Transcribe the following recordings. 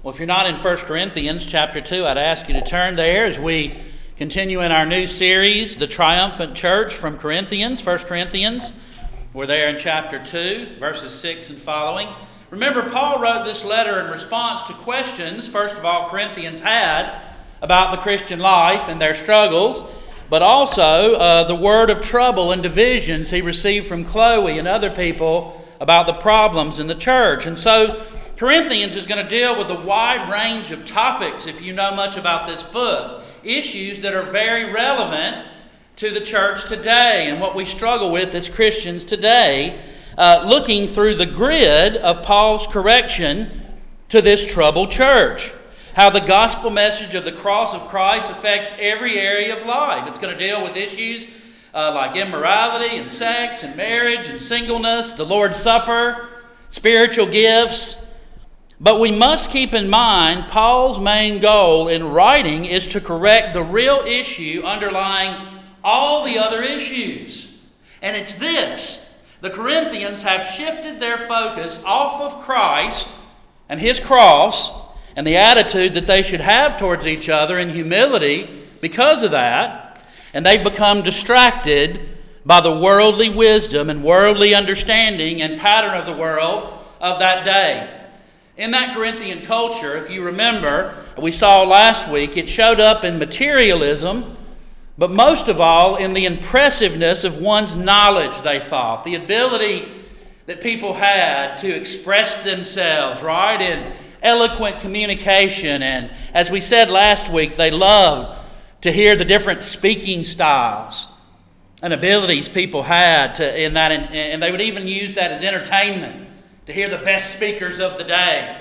Well, if you're not in 1 Corinthians chapter 2, I'd ask you to turn there as we continue in our new series, The Triumphant Church from Corinthians, 1 Corinthians. We're there in chapter 2, verses 6 and following. Remember, Paul wrote this letter in response to questions, first of all, Corinthians had about the Christian life and their struggles, but also the word of trouble and divisions he received from Chloe and other people about the problems in the church. And so Corinthians is going to deal with a wide range of topics, if you know much about this book, issues that are very relevant to the church today and what we struggle with as Christians today, looking through the grid of Paul's correction to this troubled church. How the gospel message of the cross of Christ affects every area of life. It's going to deal with issues like immorality and sex and marriage and singleness, the Lord's Supper, spiritual gifts. But we must keep in mind Paul's main goal in writing is to correct the real issue underlying all the other issues. And it's this: the Corinthians have shifted their focus off of Christ and His cross and the attitude that they should have towards each other in humility because of that, and they've become distracted by the worldly wisdom and worldly understanding and pattern of the world of that day. In that Corinthian culture, if you remember, we saw last week, it showed up in materialism, but most of all in the impressiveness of one's knowledge, they thought. The ability that people had to express themselves, right, in eloquent communication. And as we said last week, they loved to hear the different speaking styles and abilities people had in that, and they would even use that as entertainment, to hear the best speakers of the day.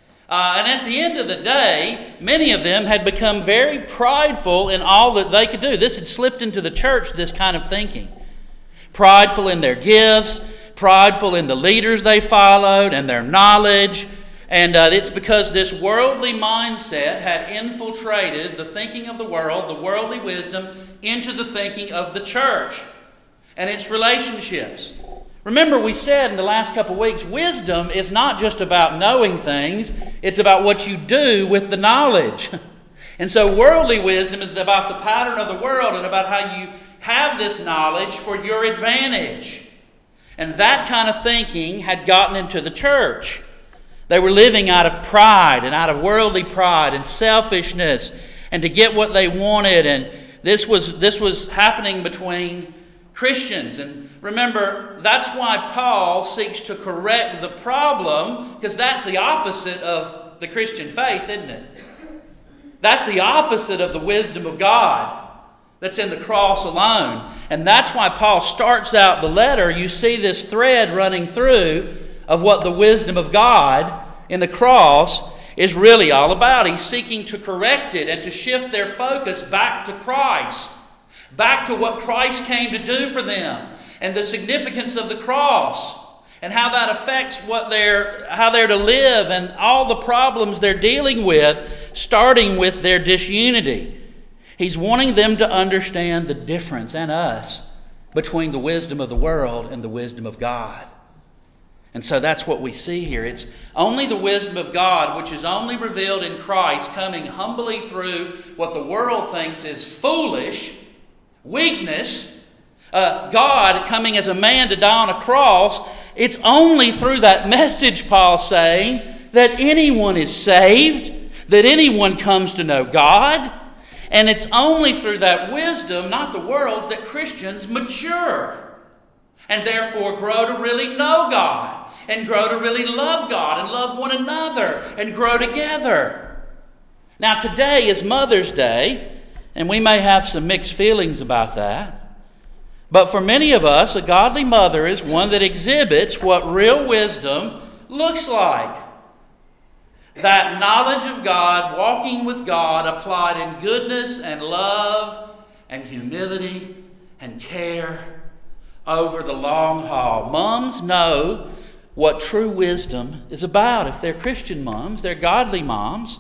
And at the end of the day, many of them had become very prideful in all that they could do. This had slipped into the church, this kind of thinking. Prideful in their gifts, prideful in the leaders they followed and their knowledge. And it's because this worldly mindset had infiltrated the thinking of the world, the worldly wisdom, into the thinking of the church and its relationships. Remember, we said in the last couple of weeks, wisdom is not just about knowing things, it's about what you do with the knowledge. And so worldly wisdom is about the pattern of the world and about how you have this knowledge for your advantage. And that kind of thinking had gotten into the church. They were living out of pride and out of worldly pride and selfishness and to get what they wanted. And this was happening between Christians. And remember, that's why Paul seeks to correct the problem, because that's the opposite of the Christian faith, isn't it? That's the opposite of the wisdom of God that's in the cross alone. And that's why Paul starts out the letter. You see this thread running through of what the wisdom of God in the cross is really all about. He's seeking to correct it and to shift their focus back to Christ, back to what Christ came to do for them and the significance of the cross and how that affects how they're to live and all the problems they're dealing with, starting with their disunity. He's wanting them to understand the difference, and us, between the wisdom of the world and the wisdom of God. And so that's what we see here. It's only the wisdom of God, which is only revealed in Christ, coming humbly through what the world thinks is foolish, weakness, God coming as a man to die on a cross. It's only through that message, Paul's saying, that anyone is saved, that anyone comes to know God. And it's only through that wisdom, not the world's, that Christians mature and therefore grow to really know God and grow to really love God and love one another and grow together. Now, today is Mother's Day, and we may have some mixed feelings about that. But for many of us, a godly mother is one that exhibits what real wisdom looks like. That knowledge of God, walking with God, applied in goodness and love and humility and care over the long haul. Moms know what true wisdom is about. If they're Christian moms, they're godly moms.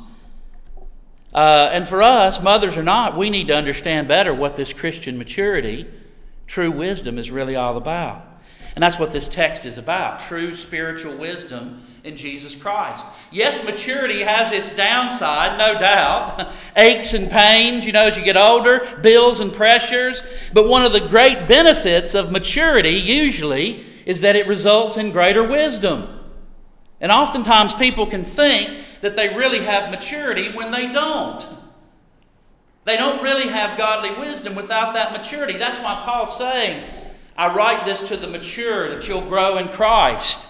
And for us, mothers or not, we need to understand better what this Christian maturity, true wisdom, is really all about. And that's what this text is about, true spiritual wisdom in Jesus Christ. Yes, maturity has its downside, no doubt. Aches and pains, as you get older, bills and pressures. But one of the great benefits of maturity usually is that it results in greater wisdom. And oftentimes people can think that they really have maturity when they don't. They don't really have godly wisdom without that maturity. That's why Paul's saying, I write this to the mature, that you'll grow in Christ.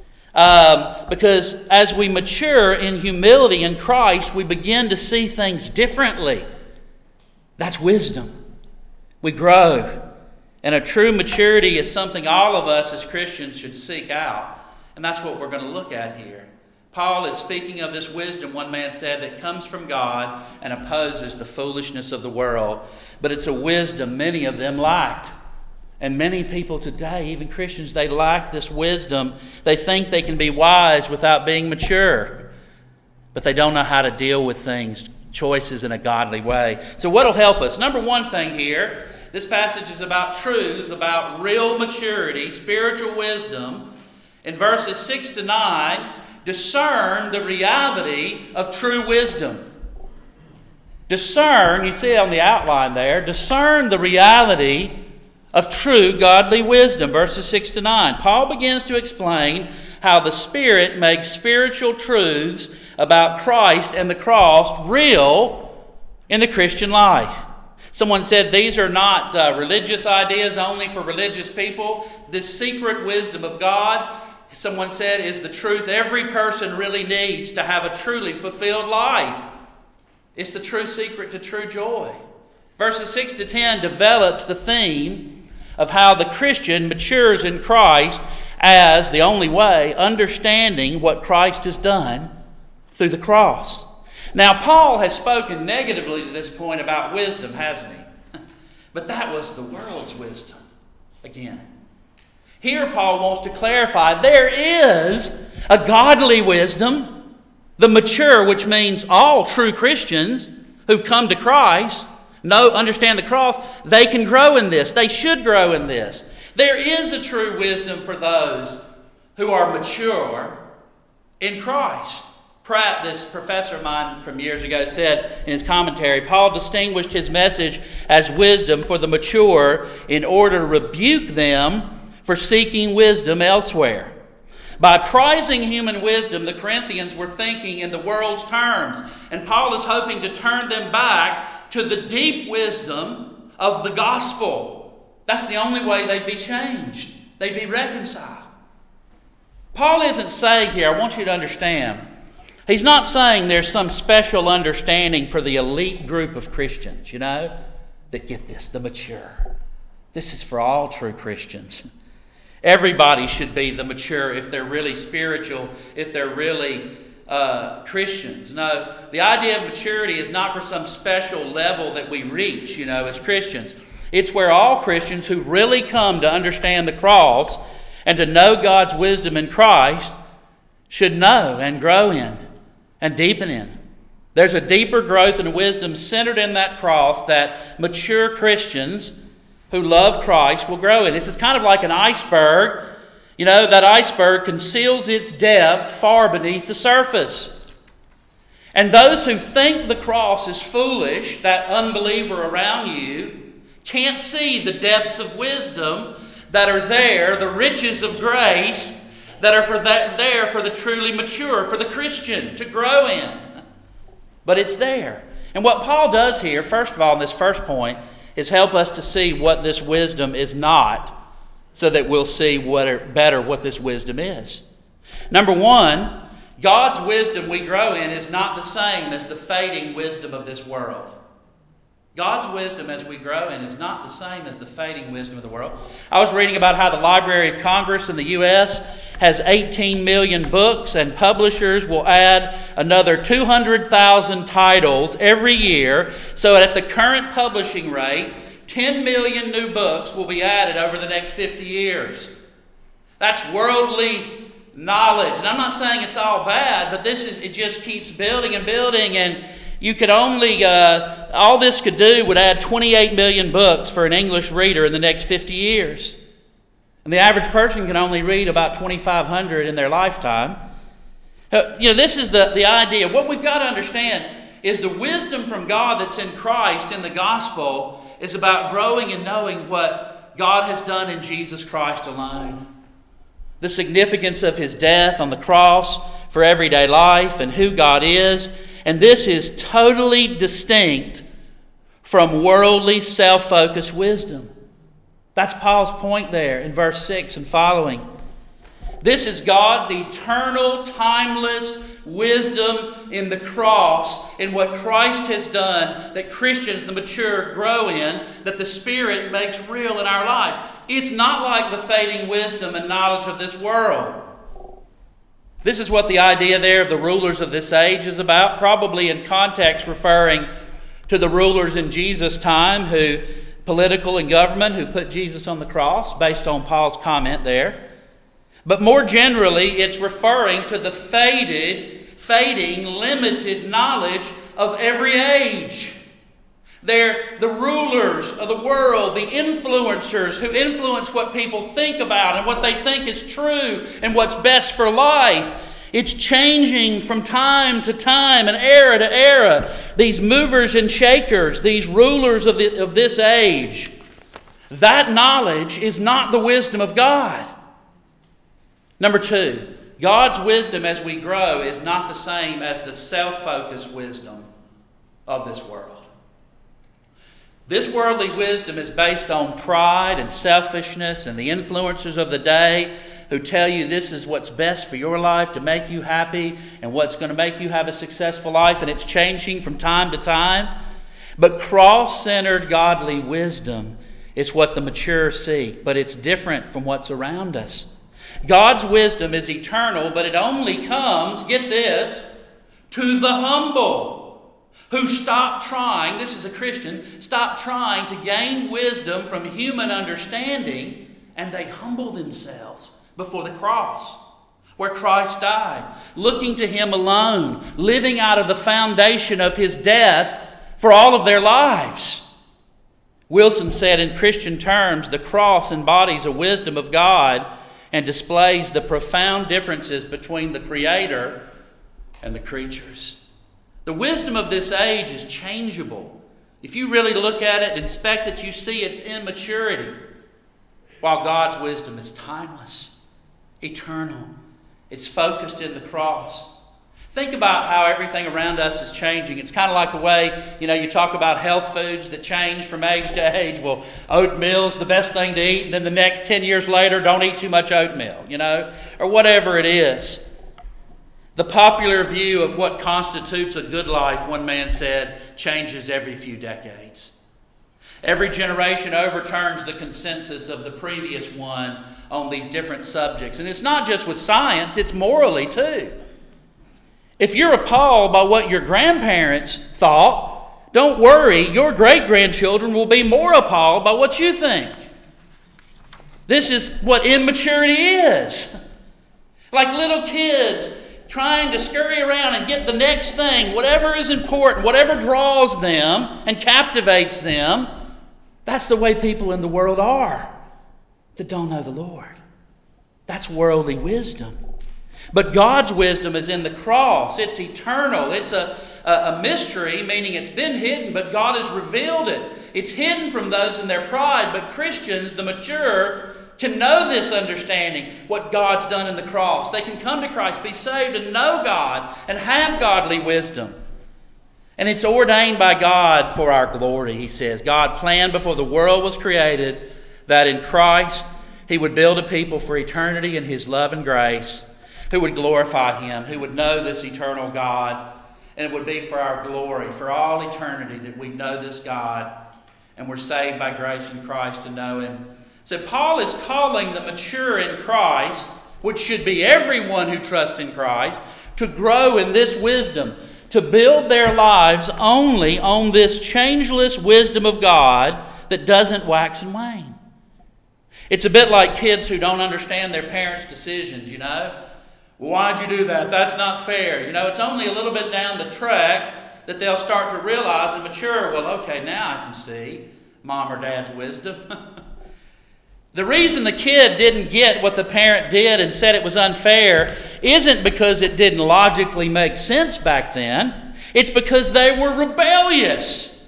Because as we mature in humility in Christ, we begin to see things differently. That's wisdom. We grow. And a true maturity is something all of us as Christians should seek out. And that's what we're going to look at here. Paul is speaking of this wisdom, one man said, that comes from God and opposes the foolishness of the world. But it's a wisdom many of them lacked. And many people today, even Christians, they lack this wisdom. They think they can be wise without being mature. But they don't know how to deal with things, choices in a godly way. So what will help us? Number one thing here, this passage is about truths, about real maturity, spiritual wisdom. In verses 6 to 9, discern the reality of true wisdom. Discern, you see it on the outline there, discern the reality of true godly wisdom, verses 6 to 9. Paul begins to explain how the Spirit makes spiritual truths about Christ and the cross real in the Christian life. Someone said these are not religious ideas only for religious people. This secret wisdom of God, someone said, is the truth every person really needs to have a truly fulfilled life. It's the true secret to true joy. Verses 6 to 10 develops the theme of how the Christian matures in Christ as the only way, understanding what Christ has done through the cross. Now, Paul has spoken negatively to this point about wisdom, hasn't he? But that was the world's wisdom again. Here, Paul wants to clarify there is a godly wisdom, the mature, which means all true Christians who've come to Christ, understand the cross, they can grow in this. They should grow in this. There is a true wisdom for those who are mature in Christ. Pratt, this professor of mine from years ago, said in his commentary, Paul distinguished his message as wisdom for the mature in order to rebuke them for seeking wisdom elsewhere. By prizing human wisdom, the Corinthians were thinking in the world's terms, and Paul is hoping to turn them back to the deep wisdom of the gospel. That's the only way they'd be changed. They'd be reconciled. Paul isn't saying here, I want you to understand, he's not saying there's some special understanding for the elite group of Christians, that get this, the mature. This is for all true Christians. Everybody should be the mature if they're really spiritual, if they're really Christians. No, the idea of maturity is not for some special level that we reach, as Christians. It's where all Christians who've really come to understand the cross and to know God's wisdom in Christ should know and grow in and deepen in. There's a deeper growth in wisdom centered in that cross that mature Christians who love Christ will grow in. This is kind of like an iceberg. That iceberg conceals its depth far beneath the surface. And those who think the cross is foolish, that unbeliever around you, can't see the depths of wisdom that are there, the riches of grace that are there for the truly mature, for the Christian to grow in. But it's there. And what Paul does here, first of all, in this first point, is help us to see what this wisdom is not, so that we'll see better what this wisdom is. Number one, God's wisdom we grow in is not the same as the fading wisdom of this world. God's wisdom as we grow in is not the same as the fading wisdom of the world. I was reading about how the Library of Congress in the U.S. has 18 million books, and publishers will add another 200,000 titles every year. So at the current publishing rate, 10 million new books will be added over the next 50 years. That's worldly knowledge. And I'm not saying it's all bad, but it just keeps building and building. And you could only, all this could do would add 28 million books for an English reader in the next 50 years. And the average person can only read about 2,500 in their lifetime. This is the idea. What we've got to understand is the wisdom from God that's in Christ in the gospel is about growing and knowing what God has done in Jesus Christ alone. The significance of His death on the cross for everyday life and who God is. And this is totally distinct from worldly, self-focused wisdom. That's Paul's point there in verse 6 and following. This is God's eternal, timeless wisdom in the cross, in what Christ has done, that Christians, the mature, grow in, that the Spirit makes real in our lives. It's not like the fading wisdom and knowledge of this world. This is what the idea there of the rulers of this age is about, probably in context referring to the rulers in Jesus' time, who political and government, who put Jesus on the cross, based on Paul's comment there. But more generally, it's referring to the fading, limited knowledge of every age. They're the rulers of the world, the influencers who influence what people think about and what they think is true and what's best for life. It's changing from time to time and era to era. These movers and shakers, these rulers of this age, that knowledge is not the wisdom of God. Number two, God's wisdom as we grow is not the same as the self-focused wisdom of this world. This worldly wisdom is based on pride and selfishness and the influencers of the day who tell you this is what's best for your life to make you happy and what's going to make you have a successful life, and it's changing from time to time. But cross-centered godly wisdom is what the mature seek, but it's different from what's around us. God's wisdom is eternal, but it only comes, get this, to the humble who stop trying, this is a Christian, stop trying to gain wisdom from human understanding, and they humble themselves before the cross where Christ died, looking to Him alone, living out of the foundation of His death for all of their lives. Wilson said, in Christian terms, the cross embodies a wisdom of God and displays the profound differences between the Creator and the creatures. The wisdom of this age is changeable. If you really look at it, inspect it, you see its immaturity, while God's wisdom is timeless, eternal. It's focused in the cross. Think about how everything around us is changing. It's kind of like the way, you talk about health foods that change from age to age. Well, oatmeal's the best thing to eat, and then the next 10 years later, don't eat too much oatmeal, or whatever it is. The popular view of what constitutes a good life, one man said, changes every few decades. Every generation overturns the consensus of the previous one on these different subjects. And it's not just with science, it's morally too. If you're appalled by what your grandparents thought, don't worry, your great-grandchildren will be more appalled by what you think. This is what immaturity is. Like little kids trying to scurry around and get the next thing, whatever is important, whatever draws them and captivates them. That's the way people in the world are that don't know the Lord. That's worldly wisdom. But God's wisdom is in the cross. It's eternal. It's a mystery, meaning it's been hidden, but God has revealed it. It's hidden from those in their pride, but Christians, the mature, can know this understanding, what God's done in the cross. They can come to Christ, be saved, and know God, and have godly wisdom. And it's ordained by God for our glory, he says. God planned before the world was created that in Christ He would build a people for eternity in His love and grace, who would glorify Him, who would know this eternal God, and it would be for our glory, for all eternity, that we know this God, and we're saved by grace in Christ to know Him. So Paul is calling the mature in Christ, which should be everyone who trusts in Christ, to grow in this wisdom, to build their lives only on this changeless wisdom of God that doesn't wax and wane. It's a bit like kids who don't understand their parents' decisions, Why'd you do that? That's not fair. It's only a little bit down the track that they'll start to realize and mature. Well, okay, now I can see Mom or Dad's wisdom. The reason the kid didn't get what the parent did and said it was unfair isn't because it didn't logically make sense back then. It's because they were rebellious.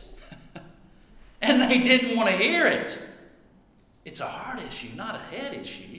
And they didn't want to hear it. It's a heart issue, not a head issue.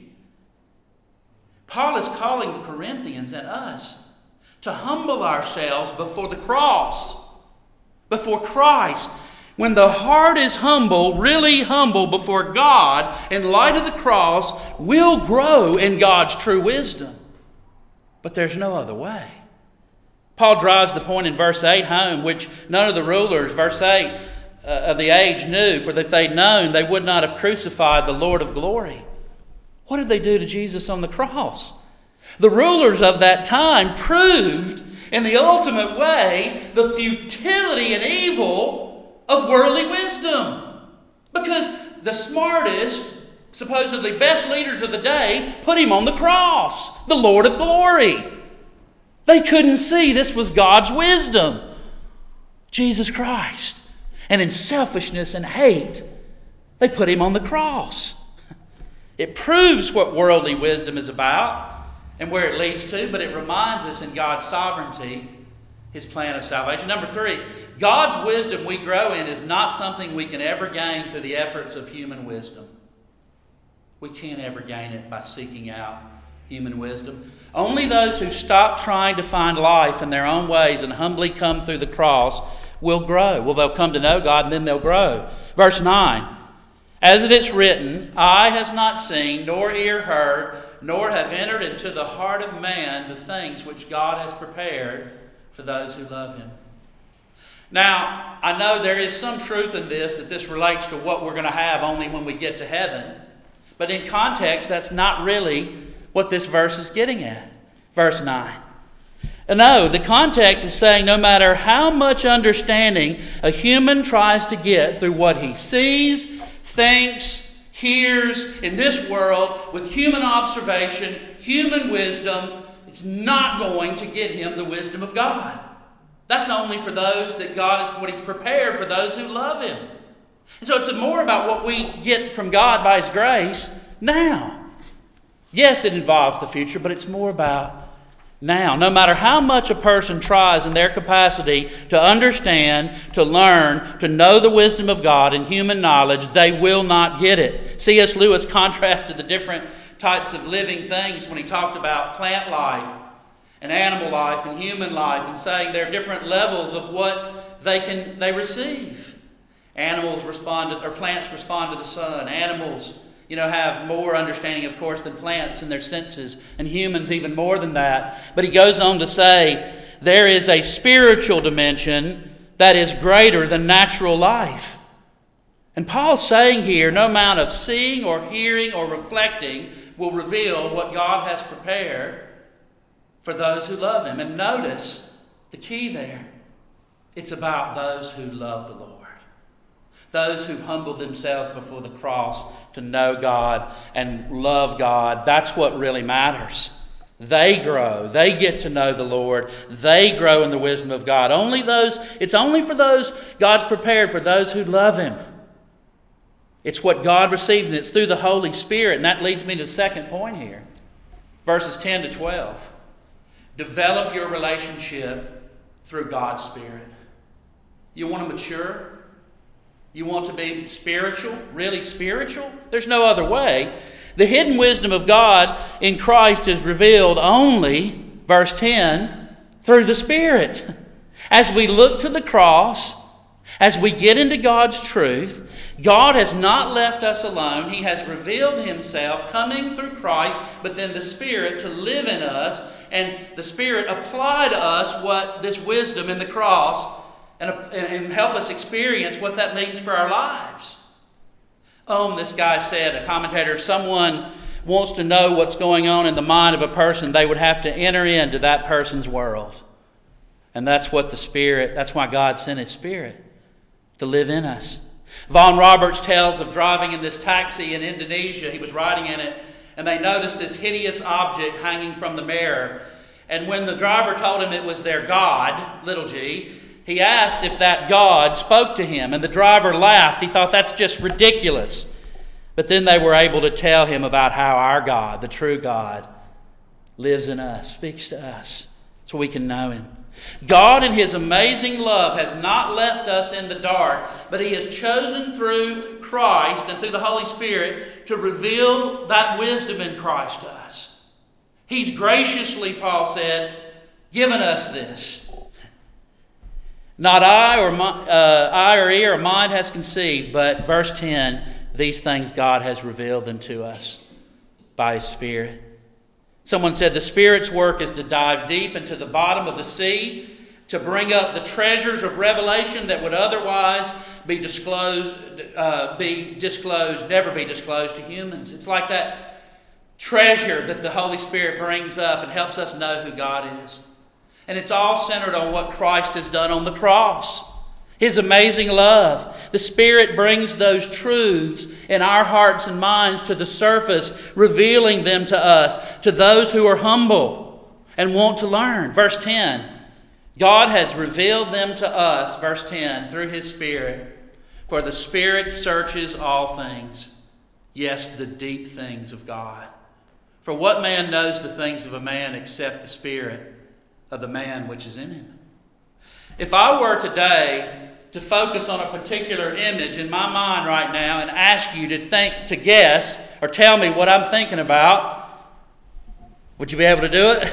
Paul is calling the Corinthians and us to humble ourselves before the cross, before Christ. When the heart is humble, really humble before God, in light of the cross, we'll grow in God's true wisdom. But there's no other way. Paul drives the point in verse 8 home, which none of the rulers, verse 8, of the age knew, for if they'd known, they would not have crucified the Lord of glory. What did they do to Jesus on the cross? The rulers of that time proved in the ultimate way the futility and evil of worldly wisdom. Because the smartest, supposedly best leaders of the day put him on the cross, the Lord of glory. They couldn't see this was God's wisdom, Jesus Christ. And in selfishness and hate, they put him on the cross. It proves what worldly wisdom is about and where it leads to, but it reminds us in God's sovereignty, His plan of salvation. Number 3, God's wisdom we grow in is not something we can ever gain through the efforts of human wisdom. We can't ever gain it by seeking out human wisdom. Only those who stop trying to find life in their own ways and humbly come through the cross will grow. Well, they'll come to know God and then they'll grow. Verse 9, as it is written, eye has not seen, nor ear heard, nor have entered into the heart of man the things which God has prepared for those who love Him. Now, I know there is some truth in this, that this relates to what we're going to have only when we get to heaven. But in context, that's not really what this verse is getting at. Verse 9. No, the context is saying no matter how much understanding a human tries to get through what he sees, thinks, hears in this world with human observation, human wisdom, it's not going to get him the wisdom of God. That's only for those that God is what He's prepared for those who love Him. And so it's more about what we get from God by His grace now. Yes, it involves the future, but it's more about now. No matter how much a person tries in their capacity to understand, to learn, to know the wisdom of God and human knowledge, they will not get it. C.S. Lewis contrasted the different types of living things when he talked about plant life and animal life and human life, and saying there are different levels of what they receive. Animals respond to, or plants respond to the sun. Animals, have more understanding, of course, than plants in their senses, and humans even more than that. But he goes on to say there is a spiritual dimension that is greater than natural life. And Paul's saying here, no amount of seeing or hearing or reflecting will reveal what God has prepared for those who love Him. And notice the key there. It's about those who love the Lord. Those who've humbled themselves before the cross to know God and love God. That's what really matters. They grow. They get to know the Lord. They grow in the wisdom of God. It's only for those God's prepared for those who love Him. It's what God receives, and it's through the Holy Spirit. And that leads me to the second point here. Verses 10 to 12. Develop your relationship through God's Spirit. You want to mature? You want to be spiritual? Really spiritual? There's no other way. The hidden wisdom of God in Christ is revealed only, verse 10, through the Spirit. As we look to the cross, as we get into God's truth, God has not left us alone. He has revealed Himself coming through Christ, but then the Spirit to live in us, and the Spirit apply to us what this wisdom in the cross and help us experience what that means for our lives. This guy said, a commentator, if someone wants to know what's going on in the mind of a person, they would have to enter into that person's world. And that's why God sent His Spirit to live in us. Vaughn Roberts tells of driving in this taxi in Indonesia. He was riding in it, and they noticed this hideous object hanging from the mirror. And when the driver told him it was their God, little g, he asked if that God spoke to him, and the driver laughed. He thought, that's just ridiculous. But then they were able to tell him about how our God, the true God, lives in us, speaks to us, so we can know him. God in his amazing love has not left us in the dark, but he has chosen through Christ and through the Holy Spirit to reveal that wisdom in Christ to us. He's graciously, Paul said, given us this. Not eye or ear or mind has conceived, but verse 10, these things God has revealed them to us by his Spirit. Someone said the Spirit's work is to dive deep into the bottom of the sea, to bring up the treasures of revelation that would otherwise be disclosed, never be disclosed to humans. It's like that treasure that the Holy Spirit brings up and helps us know who God is. And it's all centered on what Christ has done on the cross. His amazing love. The Spirit brings those truths in our hearts and minds to the surface, revealing them to us, to those who are humble and want to learn. Verse 10, God has revealed them to us, verse 10, through his Spirit. For the Spirit searches all things, yes, the deep things of God. For what man knows the things of a man except the Spirit of the man which is in him? If I were today to focus on a particular image in my mind right now and ask you to guess or tell me what I'm thinking about, would you be able to do it?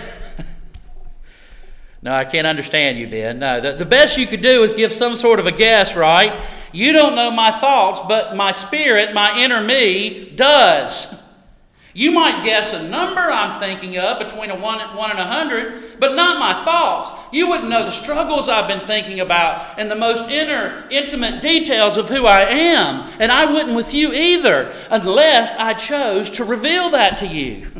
No, I can't understand you, Ben. No, the best you could do is give some sort of a guess, right? You don't know my thoughts, but my spirit, my inner me, does. You might guess a number I'm thinking of between a 1 and 100, but not my thoughts. You wouldn't know the struggles I've been thinking about and the most intimate details of who I am. And I wouldn't with you either, unless I chose to reveal that to you.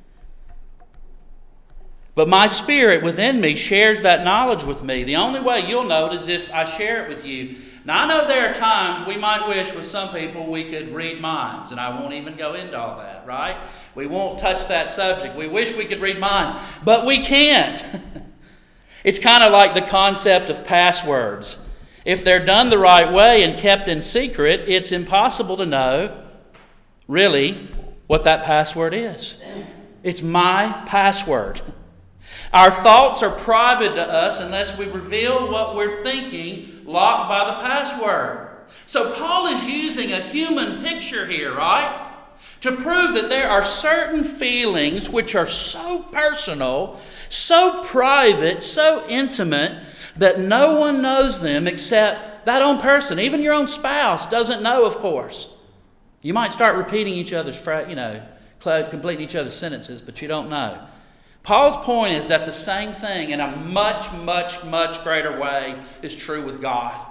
But my Spirit within me shares that knowledge with me. The only way you'll know it is if I share it with you. Now, I know there are times we might wish with some people we could read minds, and I won't even go into all that, right? We won't touch that subject. We wish we could read minds, but we can't. It's kind of like the concept of passwords. If they're done the right way and kept in secret, it's impossible to know, really, what that password is. It's my password. Our thoughts are private to us unless we reveal what we're thinking, locked by the password. So Paul is using a human picture here, right? To prove that there are certain feelings which are so personal, so private, so intimate, that no one knows them except that own person. Even your own spouse doesn't know, of course. You might start repeating each other's, completing each other's sentences, but you don't know. Paul's point is that the same thing in a much, much, much greater way is true with God.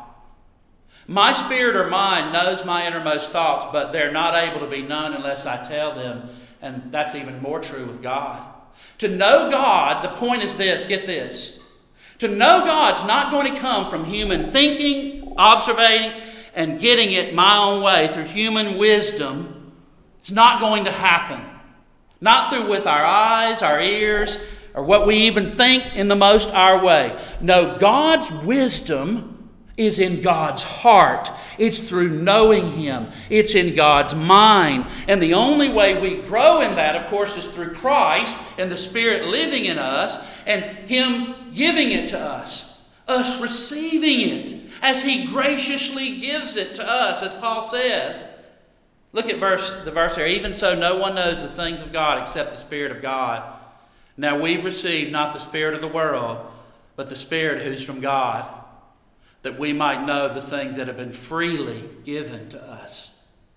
My spirit or mind knows my innermost thoughts, but they're not able to be known unless I tell them. And that's even more true with God. To know God, the point is this, get this. To know God's not going to come from human thinking, observing, and getting it my own way through human wisdom. It's not going to happen. Not through with our eyes, our ears, or what we even think in the most our way. No, God's wisdom is in God's heart. It's through knowing him. It's in God's mind. And the only way we grow in that, of course, is through Christ and the Spirit living in us and him giving it to us. Us receiving it as he graciously gives it to us, as Paul says. Look at the verse here. Even so, no one knows the things of God except the Spirit of God. Now we've received not the spirit of the world, but the Spirit who's from God, that we might know the things that have been freely given to us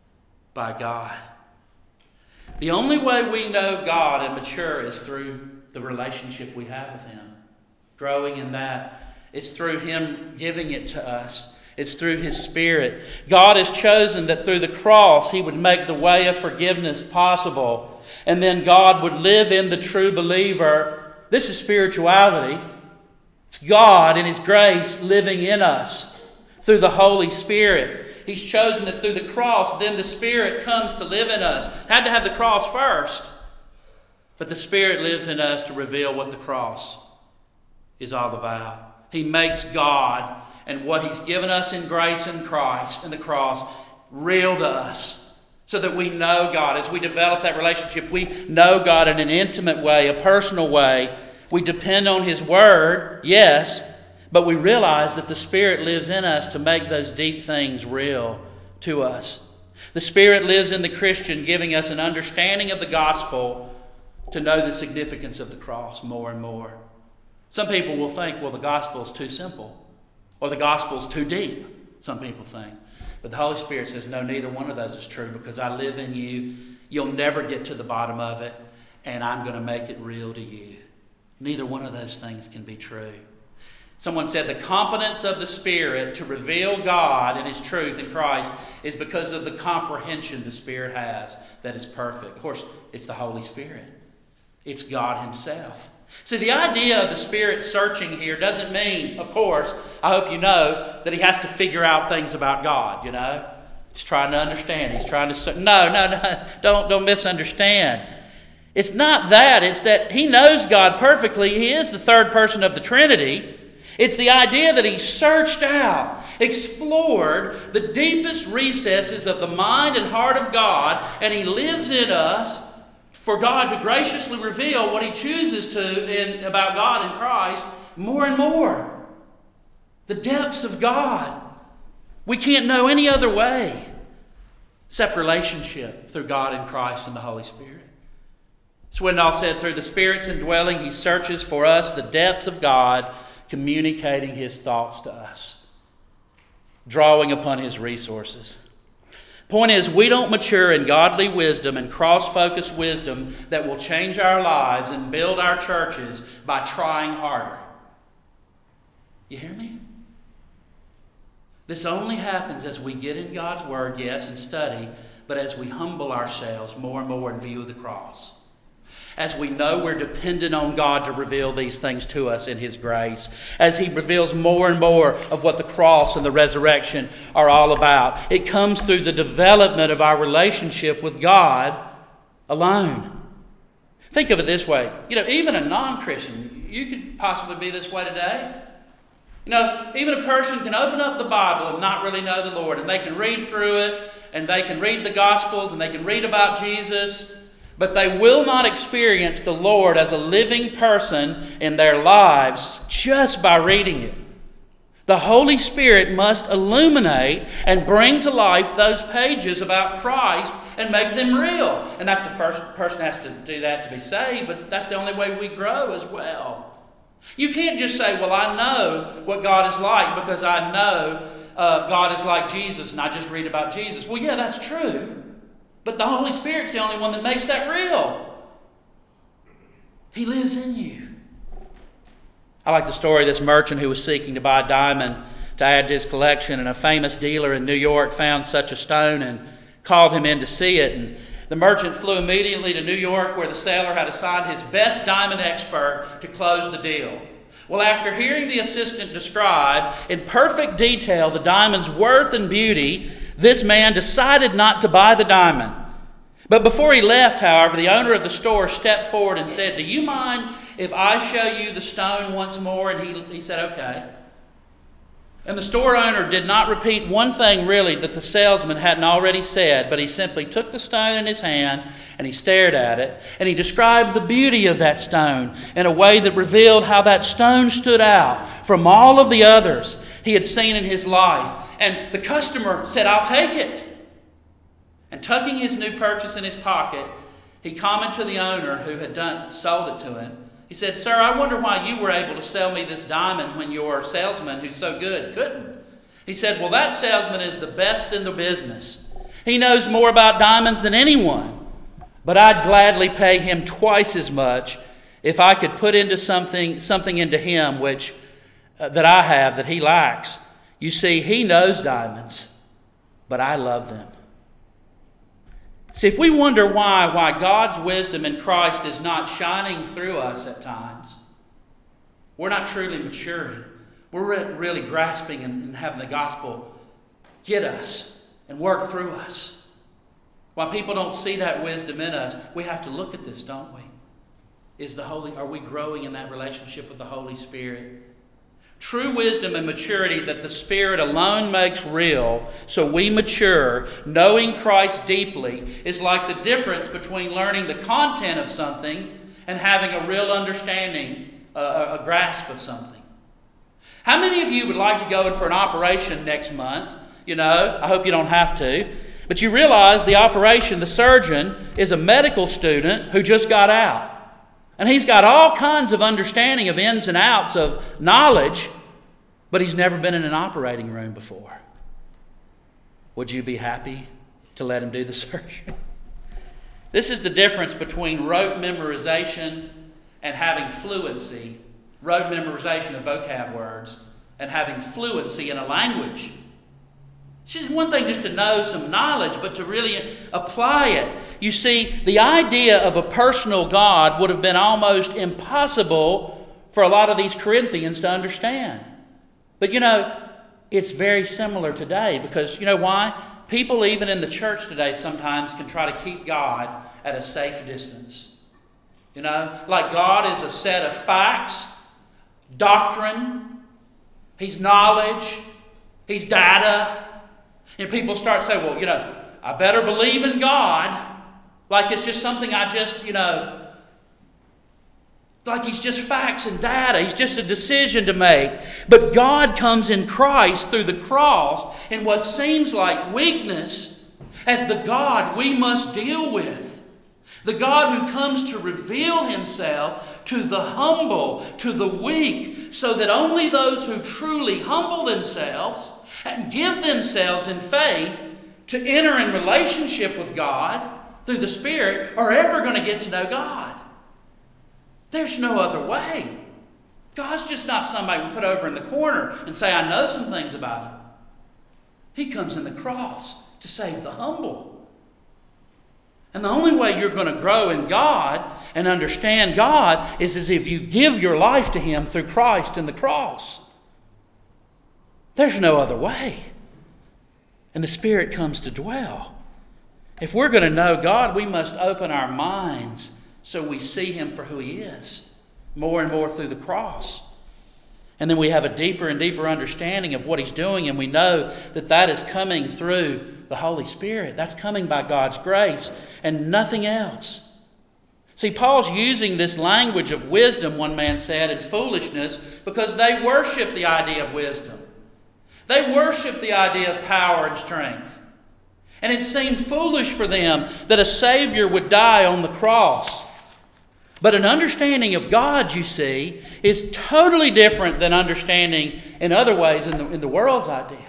by God. The only way we know God and mature is through the relationship we have with him. Growing in that is through him giving it to us. It's through his Spirit. God has chosen that through the cross he would make the way of forgiveness possible. And then God would live in the true believer. This is spirituality. It's God in his grace living in us through the Holy Spirit. He's chosen that through the cross, then the Spirit comes to live in us. Had to have the cross first. But the Spirit lives in us to reveal what the cross is all about. He makes God and what he's given us in grace in Christ and the cross real to us. so that we know God. As we develop that relationship, we know God in an intimate way, a personal way. We depend on His Word, yes, but we realize that the Spirit lives in us to make those deep things real to us. The Spirit lives in the Christian, giving us an understanding of the gospel to know the significance of the cross more and more. Some people will think, well, the gospel is too simple, or the gospel is too deep, some people think. But the Holy Spirit says, no, neither one of those is true, because I live in you. You'll never get to the bottom of it, and I'm going to make it real to you. Neither one of those things can be true. Someone said the competence of the Spirit to reveal God and His truth in Christ is because of the comprehension the Spirit has that is perfect. Of course, it's the Holy Spirit. It's God Himself. See, the idea of the Spirit searching here doesn't mean, of course, I hope you know, that He has to figure out things about God, you know. He's trying to understand. He's trying to... No. Don't misunderstand. It's not that. It's that He knows God perfectly. He is the third person of the Trinity. It's the idea that He searched out, explored the deepest recesses of the mind and heart of God, and He lives in us for God to graciously reveal what He chooses to about God in Christ more and more. The depths of God. We can't know any other way except relationship through God in Christ and the Holy Spirit. Swindoll said, through the Spirit's indwelling, He searches for us the depths of God, communicating His thoughts to us, drawing upon His resources. Point is, we don't mature in godly wisdom and cross-focused wisdom that will change our lives and build our churches by trying harder. You hear me? This only happens as we get in God's Word, yes, and study, but as we humble ourselves more and more in view of the cross. As we know we're dependent on God to reveal these things to us in His grace. As He reveals more and more of what the cross and the resurrection are all about. It comes through the development of our relationship with God alone. Think of it this way. You know, even a non-Christian, you could possibly be this way today. You know, even a person can open up the Bible and not really know the Lord. And they can read through it, and they can read the Gospels, and they can read about Jesus. But they will not experience the Lord as a living person in their lives just by reading it. The Holy Spirit must illuminate and bring to life those pages about Christ and make them real. And that's the first person has to do that to be saved, but that's the only way we grow as well. You can't just say, well, I know what God is like because I know God is like Jesus and I just read about Jesus. Well, yeah, that's true. But the Holy Spirit's the only one that makes that real. He lives in you. I like the story of this merchant who was seeking to buy a diamond to add to his collection, and a famous dealer in New York found such a stone and called him in to see it. And the merchant flew immediately to New York, where the seller had assigned his best diamond expert to close the deal. Well, after hearing the assistant describe in perfect detail the diamond's worth and beauty, this man decided not to buy the diamond. But before he left, however, the owner of the store stepped forward and said, "Do you mind if I show you the stone once more?" And he said, "Okay." And the store owner did not repeat one thing really that the salesman hadn't already said, but he simply took the stone in his hand and he stared at it, and he described the beauty of that stone in a way that revealed how that stone stood out from all of the others he had seen in his life. And the customer said, "I'll take it." And tucking his new purchase in his pocket, he commented to the owner who had sold it to him. He said, "Sir, I wonder why you were able to sell me this diamond when your salesman, who's so good, couldn't." He said, "Well, that salesman is the best in the business. He knows more about diamonds than anyone. But I'd gladly pay him twice as much if I could put into something into him which that I have that he lacks. You see, he knows diamonds, but I love them." See, if we wonder why God's wisdom in Christ is not shining through us at times, we're not truly maturing. We're really grasping and having the gospel get us and work through us. While people don't see that wisdom in us, we have to look at this, don't we? Are we growing in that relationship with the Holy Spirit? True wisdom and maturity that the Spirit alone makes real, so we mature, knowing Christ deeply, is like the difference between learning the content of something and having a real understanding, a grasp of something. How many of you would like to go in for an operation next month? I hope you don't have to. But you realize the operation, the surgeon, is a medical student who just got out. And he's got all kinds of understanding of ins and outs of knowledge, but he's never been in an operating room before. Would you be happy to let him do the surgery? This is the difference between rote memorization and having fluency, rote memorization of vocab words, and having fluency in a language. It's just one thing just to know some knowledge, but to really apply it. You see, the idea of a personal God would have been almost impossible for a lot of these Corinthians to understand. But it's very similar today because you know why? People even in the church today sometimes can try to keep God at a safe distance. Like God is a set of facts, doctrine, He's knowledge, He's data. And people start saying, well, I better believe in God. Like it's just something I just, like He's just facts and data. He's just a decision to make. But God comes in Christ through the cross in what seems like weakness as the God we must deal with. The God who comes to reveal Himself to the humble, to the weak, so that only those who truly humble themselves and give themselves in faith to enter in relationship with God through the Spirit are ever going to get to know God. There's no other way. God's just not somebody we put over in the corner and say, I know some things about Him. He comes in the cross to save the humble. And the only way you're going to grow in God and understand God is as if you give your life to Him through Christ and the cross. There's no other way. And the Spirit comes to dwell. If we're going to know God, we must open our minds so we see Him for who He is, more and more through the cross. And then we have a deeper and deeper understanding of what He's doing, and we know that that is coming through the Holy Spirit. That's coming by God's grace and nothing else. See, Paul's using this language of wisdom, one man said, and foolishness because they worship the idea of wisdom. They worship the idea of power and strength. And it seemed foolish for them that a Savior would die on the cross. But an understanding of God, you see, is totally different than understanding in other ways in the world's idea.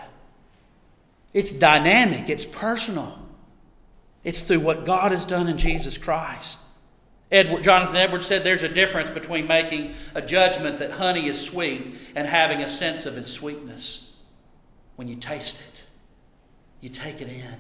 It's dynamic. It's personal. It's through what God has done in Jesus Christ. Jonathan Edwards said there's a difference between making a judgment that honey is sweet and having a sense of its sweetness. When you taste it, you take it in.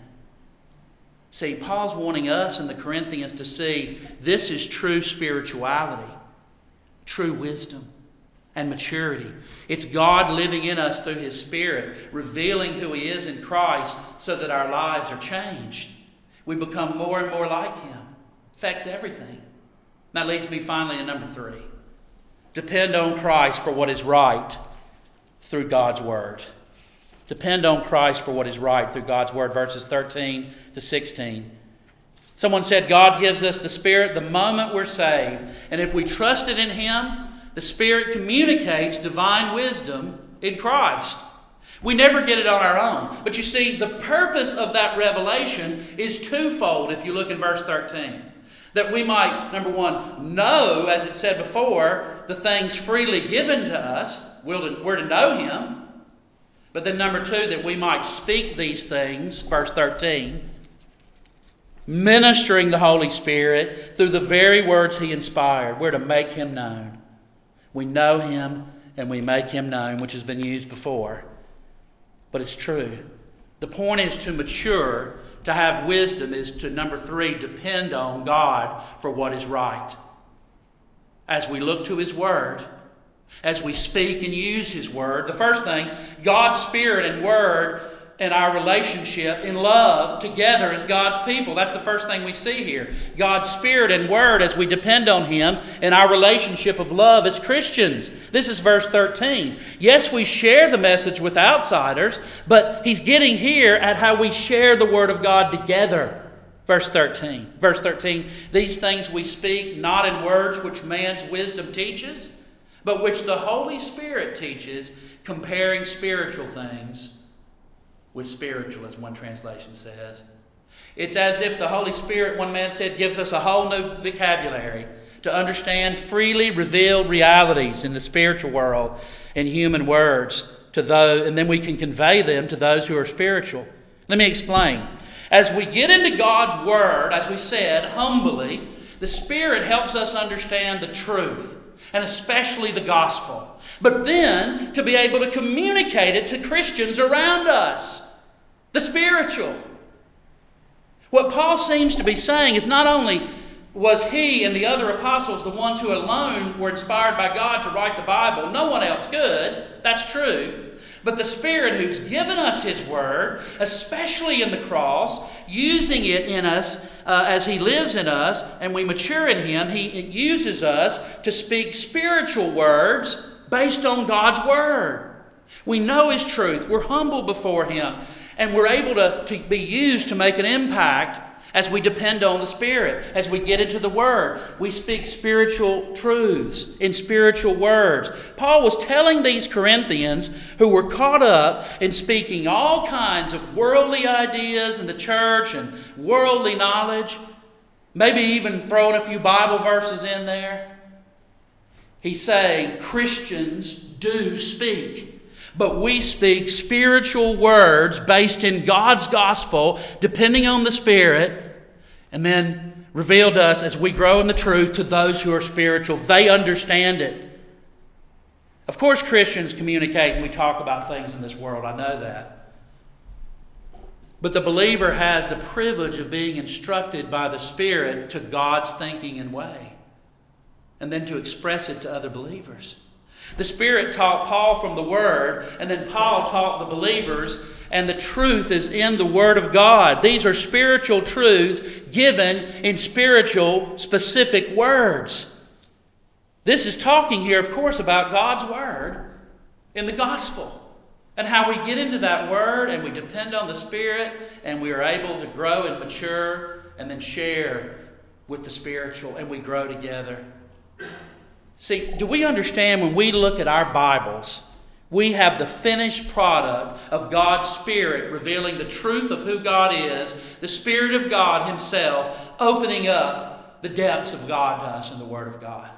See, Paul's wanting us and the Corinthians to see this is true spirituality, true wisdom, and maturity. It's God living in us through His Spirit, revealing who He is in Christ so that our lives are changed. We become more and more like Him. Affects everything. That leads me finally to number 3. Depend on Christ for what is right through God's Word. Depend on Christ for what is right through God's Word, verses 13 to 16. Someone said God gives us the Spirit the moment we're saved. And if we trusted in Him, the Spirit communicates divine wisdom in Christ. We never get it on our own. But you see, the purpose of that revelation is twofold if you look in verse 13. That we might, number one, know, as it said before, the things freely given to us. We're to know Him. But then number 2, that we might speak these things, verse 13, ministering the Holy Spirit through the very words He inspired. We're to make Him known. We know Him and we make Him known, which has been used before. But it's true. The point is to mature, to have wisdom, is to, number 3, depend on God for what is right. As we look to His Word, as we speak and use His Word, the first thing, God's Spirit and Word and our relationship in love together as God's people. That's the first thing we see here. God's Spirit and Word as we depend on Him in our relationship of love as Christians. This is verse 13. Yes, we share the message with outsiders, but he's getting here at how we share the Word of God together. Verse 13. Verse 13, these things we speak not in words which man's wisdom teaches, but which the Holy Spirit teaches, comparing spiritual things with spiritual, as one translation says. It's as if the Holy Spirit, one man said, gives us a whole new vocabulary to understand freely revealed realities in the spiritual world in human words to those, and then we can convey them to those who are spiritual. Let me explain. As we get into God's Word, as we said, humbly, the Spirit helps us understand the truth, and especially the gospel. But then, to be able to communicate it to Christians around us. The spiritual. What Paul seems to be saying is not only was he and the other apostles the ones who alone were inspired by God to write the Bible. No one else could. That's true. But the Spirit who's given us His Word, especially in the cross, using it in us as He lives in us and we mature in Him, He uses us to speak spiritual words based on God's Word. We know His truth. We're humble before Him. And we're able to be used to make an impact as we depend on the Spirit. As we get into the Word, we speak spiritual truths in spiritual words. Paul was telling these Corinthians who were caught up in speaking all kinds of worldly ideas in the church and worldly knowledge, maybe even throwing a few Bible verses in there. He's saying Christians do speak. But we speak spiritual words based in God's gospel, depending on the Spirit, and then revealed to us as we grow in the truth to those who are spiritual. They understand it. Of course, Christians communicate and we talk about things in this world. I know that. But the believer has the privilege of being instructed by the Spirit to God's thinking and way, and then to express it to other believers. The Spirit taught Paul from the Word, and then Paul taught the believers, and the truth is in the Word of God. These are spiritual truths given in spiritual, specific words. This is talking here, of course, about God's Word in the gospel, and how we get into that Word, and we depend on the Spirit, and we are able to grow and mature, and then share with the spiritual, and we grow together. See, do we understand when we look at our Bibles, we have the finished product of God's Spirit revealing the truth of who God is, the Spirit of God Himself opening up the depths of God to us in the Word of God?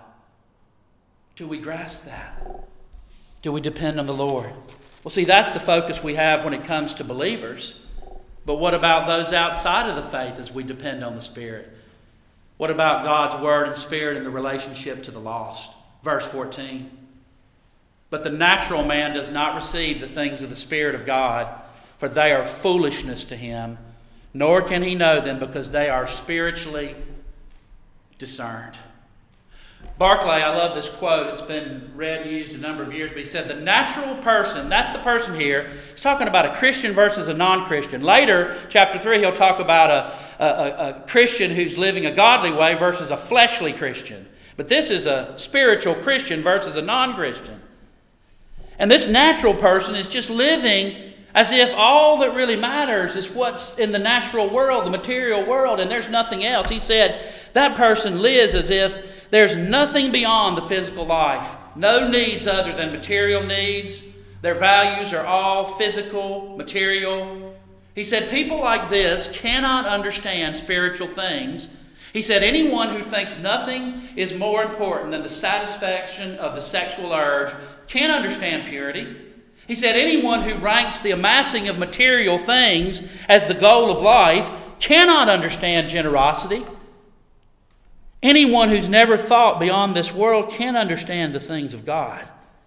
Do we grasp that? Do we depend on the Lord? Well, see, that's the focus we have when it comes to believers. But what about those outside of the faith as we depend on the Spirit? What about God's Word and Spirit in the relationship to the lost? Verse 14. But the natural man does not receive the things of the Spirit of God, for they are foolishness to him, nor can he know them because they are spiritually discerned. Barclay, I love this quote. It's been read and used a number of years, but he said, the natural person, that's the person here, he's talking about a Christian versus a non-Christian. Later, chapter 3, he'll talk about a Christian who's living a godly way versus a fleshly Christian. But this is a spiritual Christian versus a non-Christian. And this natural person is just living as if all that really matters is what's in the natural world, the material world, and there's nothing else. He said that person lives as if there's nothing beyond the physical life. No needs other than material needs. Their values are all physical, material. He said people like this cannot understand spiritual things. He said anyone who thinks nothing is more important than the satisfaction of the sexual urge can't understand purity. He said anyone who ranks the amassing of material things as the goal of life cannot understand generosity. Anyone who's never thought beyond this world can't understand the things of God.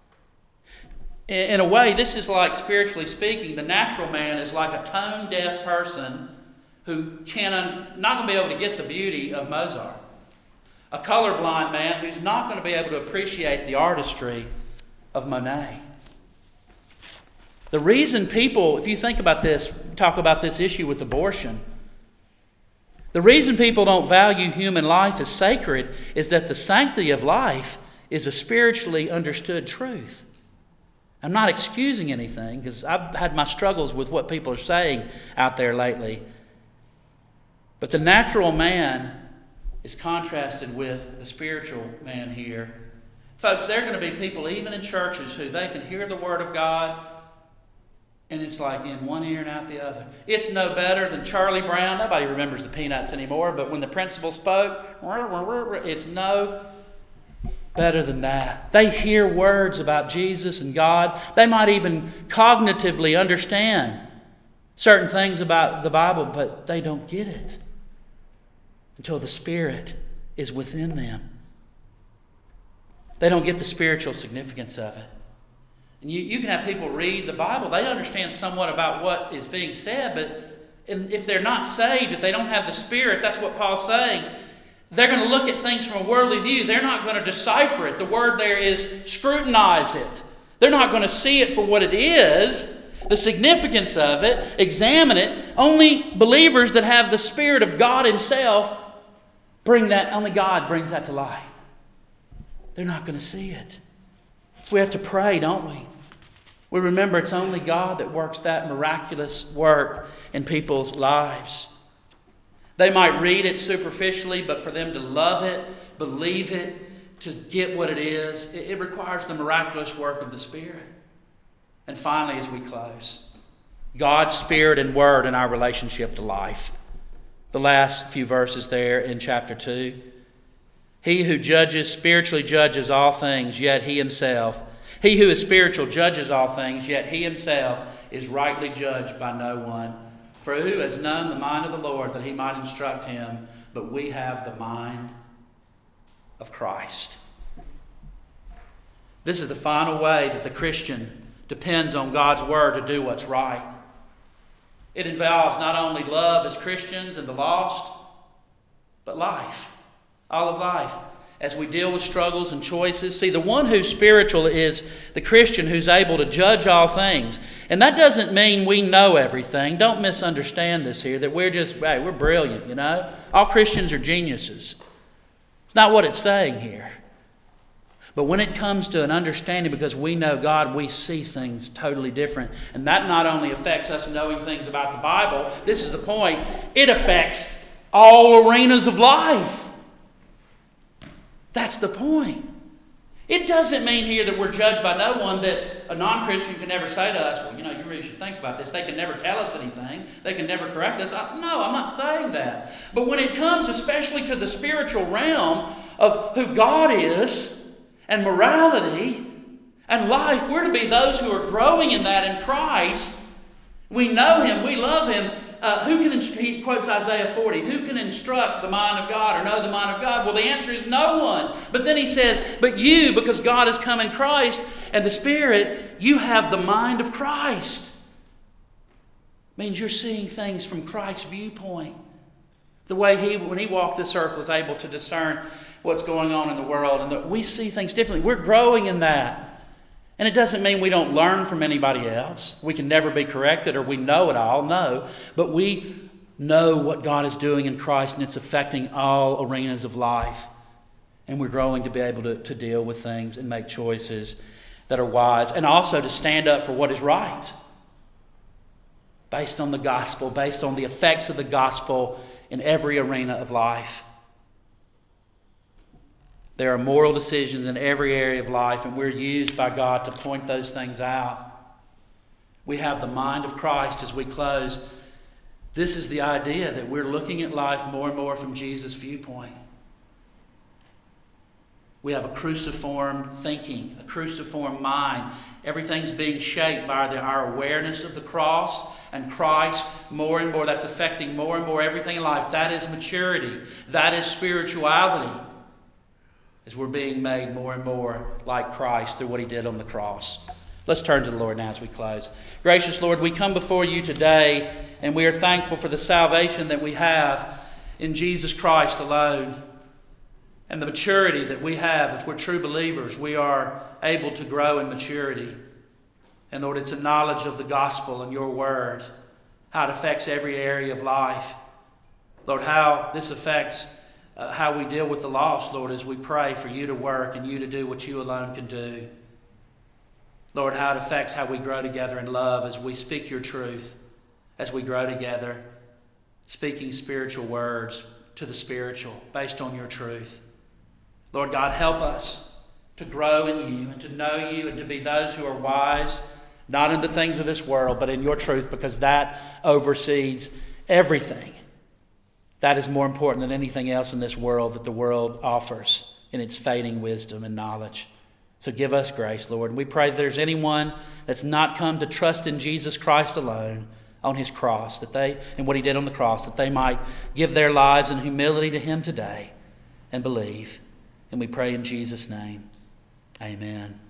In a way, this is like, spiritually speaking, the natural man is like a tone-deaf person who not going to be able to get the beauty of Mozart. A colorblind man who's not going to be able to appreciate the artistry of Monet. The reason people, if you think about this, talk about this issue with abortion, the reason people don't value human life as sacred is that the sanctity of life is a spiritually understood truth. I'm not excusing anything because I've had my struggles with what people are saying out there lately. But the natural man is contrasted with the spiritual man here. Folks, there are going to be people even in churches who they can hear the Word of God and it's like in one ear and out the other. It's no better than Charlie Brown. Nobody remembers the Peanuts anymore, but when the principal spoke, it's no better than that. They hear words about Jesus and God. They might even cognitively understand certain things about the Bible, but they don't get it until the Spirit is within them. They don't get the spiritual significance of it. And you can have people read the Bible. They understand somewhat about what is being said, but if they're not saved, if they don't have the Spirit, that's what Paul's saying. They're going to look at things from a worldly view. They're not going to decipher it. The word there is scrutinize it. They're not going to see it for what it is, the significance of it, examine it. Only believers that have the Spirit of God Himself only God brings that to light. They're not going to see it. So we have to pray, don't we? We remember it's only God that works that miraculous work in people's lives. They might read it superficially, but for them to love it, believe it, to get what it is, it requires the miraculous work of the Spirit. And finally, as we close, God's Spirit and Word in our relationship to life. The last few verses there in chapter 2. He who spiritually judges all things, yet he himself. He who is spiritual judges all things, yet he himself is rightly judged by no one. For who has known the mind of the Lord that he might instruct him? But we have the mind of Christ. This is the final way that the Christian depends on God's Word to do what's right. It involves not only love as Christians and the lost, but life. All of life. As we deal with struggles and choices. See, the one who's spiritual is the Christian who's able to judge all things. And that doesn't mean we know everything. Don't misunderstand this here, that we're brilliant, you know. All Christians are geniuses. It's not what it's saying here. But when it comes to an understanding, because we know God, we see things totally different. And that not only affects us knowing things about the Bible, this is the point, it affects all arenas of life. That's the point. It doesn't mean here that we're judged by no one, that a non-Christian can never say to us, well, you really should think about this. They can never tell us anything. They can never correct us. No, I'm not saying that. But when it comes especially to the spiritual realm of who God is and morality and life, we're to be those who are growing in that in Christ. We know Him. We love Him. He quotes Isaiah 40, who can instruct the mind of God or know the mind of God? Well, the answer is no one. But then he says, but you, because God has come in Christ and the Spirit, you have the mind of Christ. Means you're seeing things from Christ's viewpoint. The way when He walked this earth, was able to discern what's going on in the world. And we see things differently. We're growing in that. And it doesn't mean we don't learn from anybody else. We can never be corrected or we know it all. No. But we know what God is doing in Christ and it's affecting all arenas of life. And we're growing to be able to deal with things and make choices that are wise. And also to stand up for what is right. Based on the gospel, based on the effects of the gospel in every arena of life. There are moral decisions in every area of life, and we're used by God to point those things out. We have the mind of Christ as we close. This is the idea that we're looking at life more and more from Jesus' viewpoint. We have a cruciform thinking, a cruciform mind. Everything's being shaped by our awareness of the cross and Christ more and more. That's affecting more and more everything in life. That is maturity. That is spirituality. As we're being made more and more like Christ through what He did on the cross. Let's turn to the Lord now as we close. Gracious Lord, we come before You today and we are thankful for the salvation that we have in Jesus Christ alone. And the maturity that we have, if we're true believers, we are able to grow in maturity. And Lord, it's a knowledge of the gospel and your word, how it affects every area of life. Lord, how this affects how we deal with the lost, Lord, as we pray for you to work and you to do what you alone can do. Lord, how it affects how we grow together in love as we speak your truth, as we grow together, speaking spiritual words to the spiritual based on your truth. Lord God, help us to grow in you and to know you and to be those who are wise, not in the things of this world, but in your truth, because that oversees everything. That is more important than anything else in this world that the world offers in its fading wisdom and knowledge. So give us grace, Lord. And we pray that there's anyone that's not come to trust in Jesus Christ alone on his cross, that they, and what he did on the cross, that they might give their lives in humility to him today and believe. And we pray in Jesus' name. Amen.